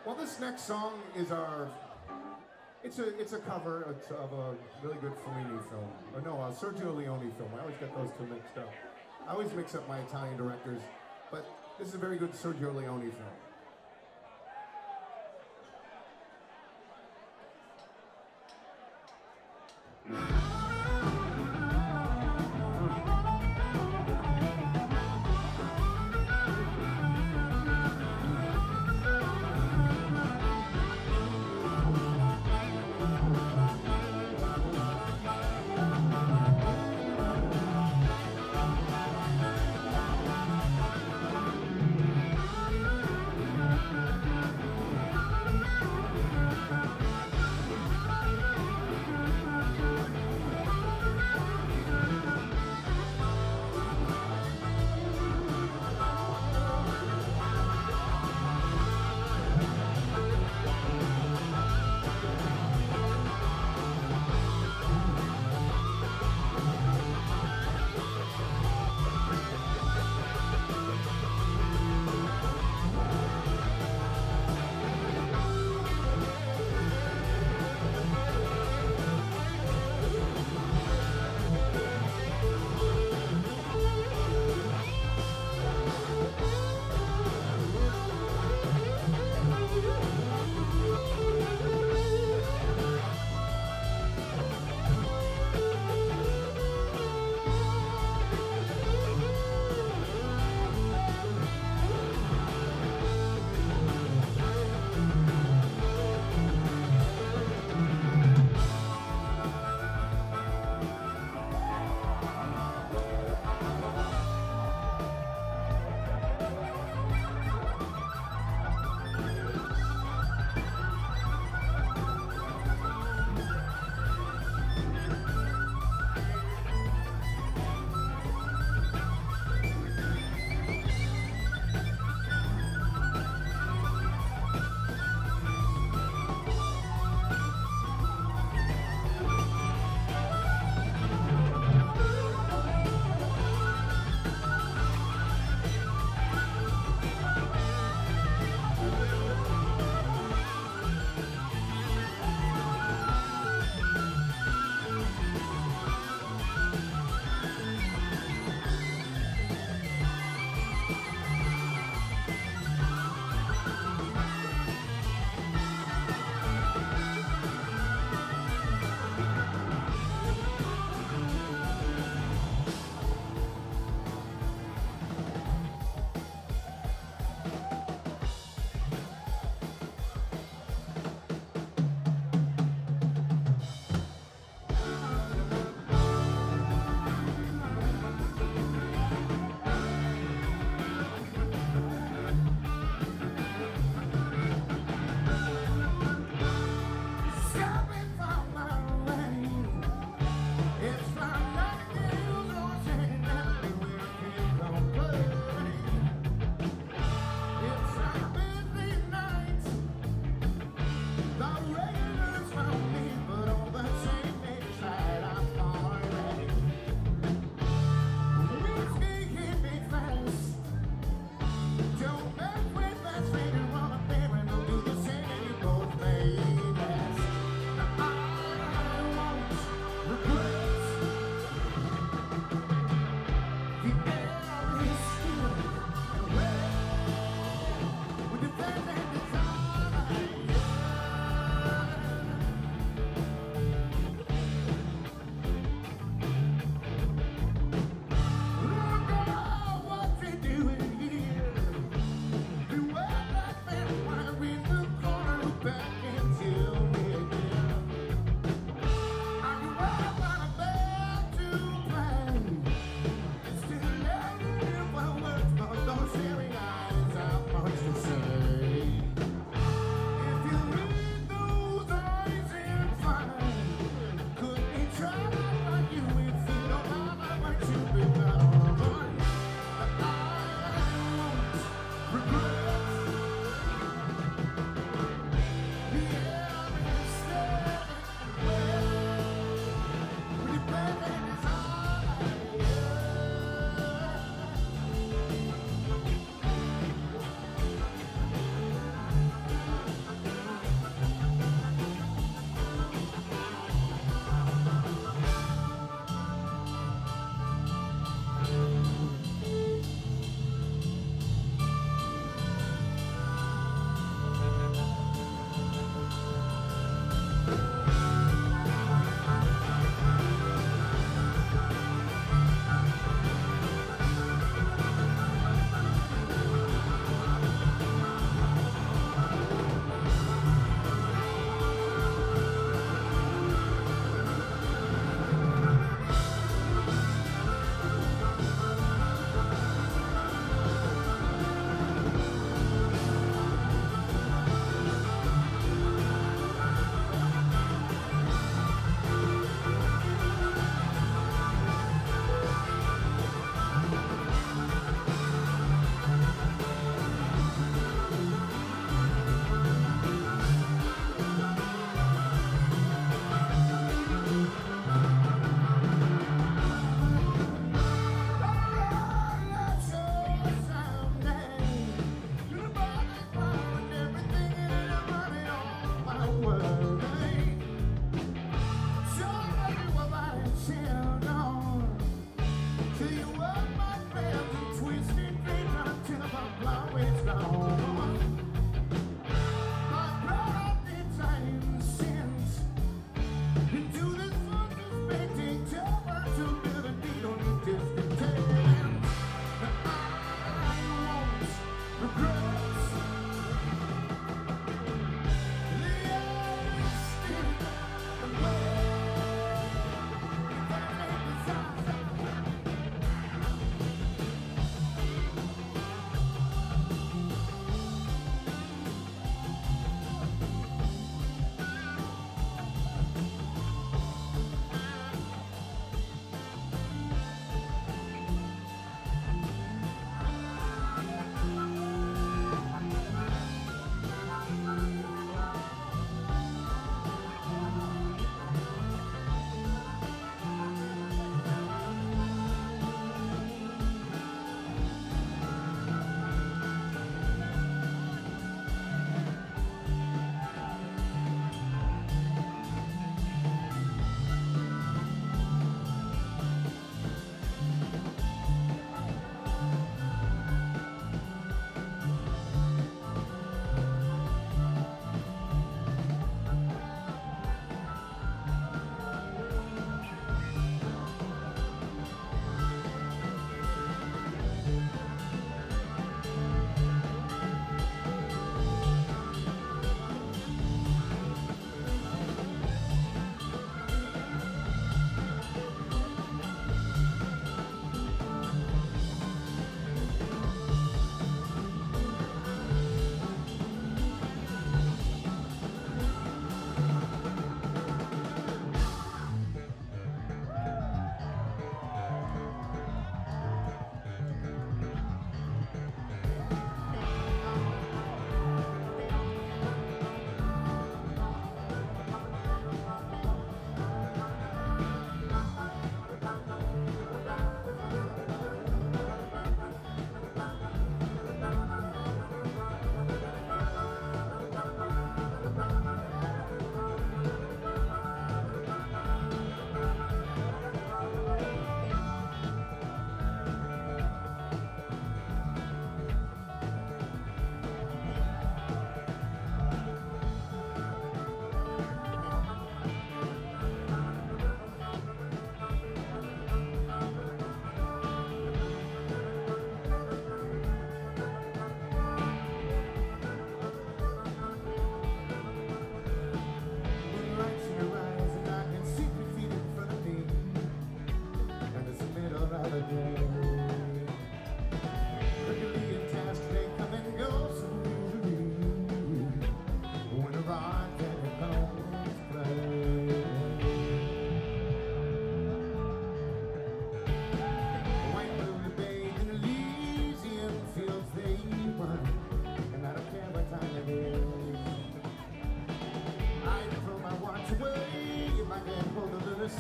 Well, this next song is our. It's a cover of a really good Fellini film. Or no, a Sergio Leone film. I always get those two mixed up. I always mix up my Italian directors, but this is a very good Sergio Leone film.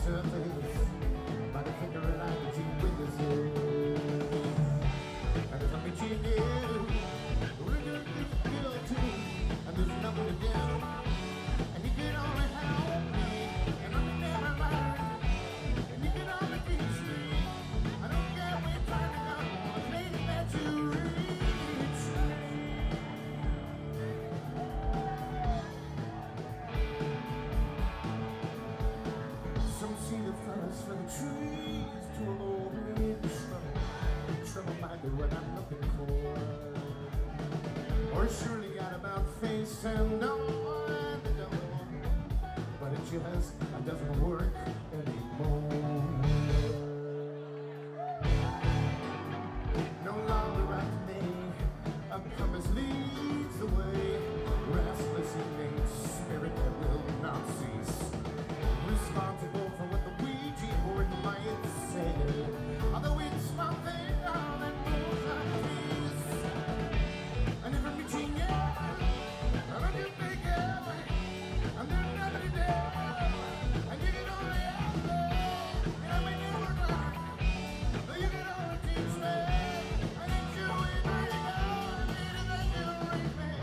surface by the flickering light that you witnesses. And if I'm reaching you, we're gonna get guilty, and there's nothing to do. And you can only help me, and I'm never right. And you can only teach me. I don't care where you're trying to go, the place that you reach. Some see the forest for the trees to a lonely trouble-minded what I'm looking for. Or surely got about face and no one to know. But it just doesn't work anymore. No longer right me, a compass leads the way. Restless innate spirit that will not cease. Responsible for what the Ouija board might say. Although it's my thing, all that moves on peace. And if I'm reaching out, I don't get big up. And there's nobody there. And you can only help me. And I mean, you were right. But you can only teach me. I need you in there you go. I need it that you reach me.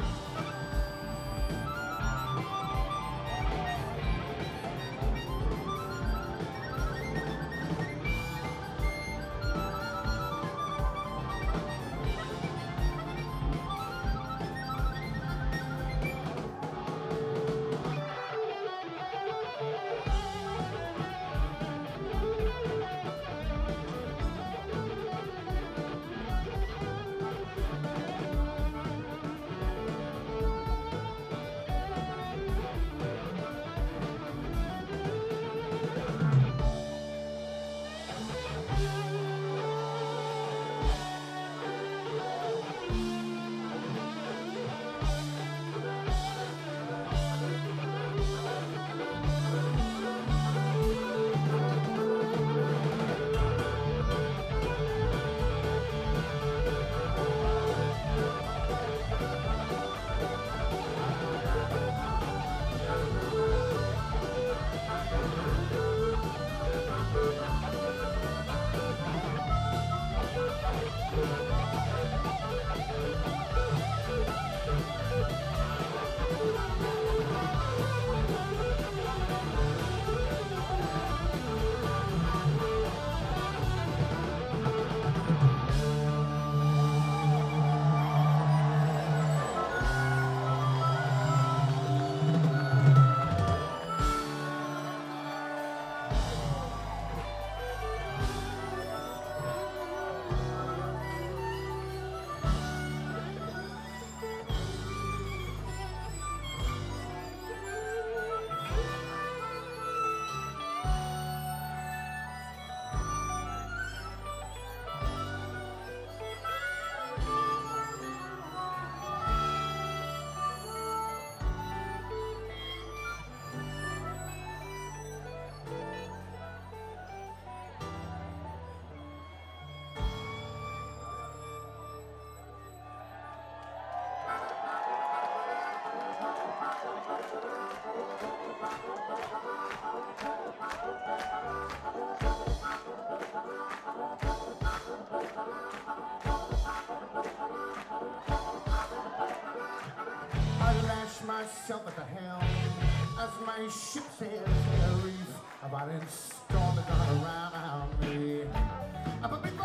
Myself at the helm as my ship sails in a reef about in storm that gonna around me. Up a bit